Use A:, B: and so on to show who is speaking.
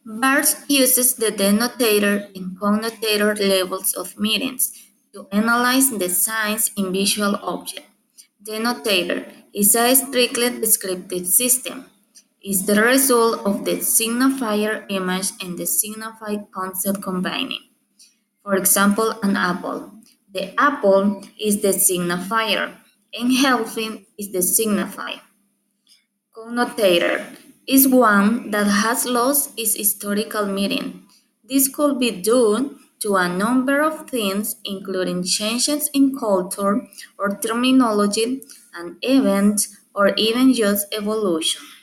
A: BART uses the denotator and connotator levels of meanings to analyze the signs in visual objects. Denotator is a strictly descriptive system. It's the result of the signifier image and the signified concept combining. For example, an apple. The apple is the signifier, and helping is the signifier. Connotator is one that has lost its historical meaning. This could be due to a number of things, including changes in culture or terminology, an event, or even just evolution.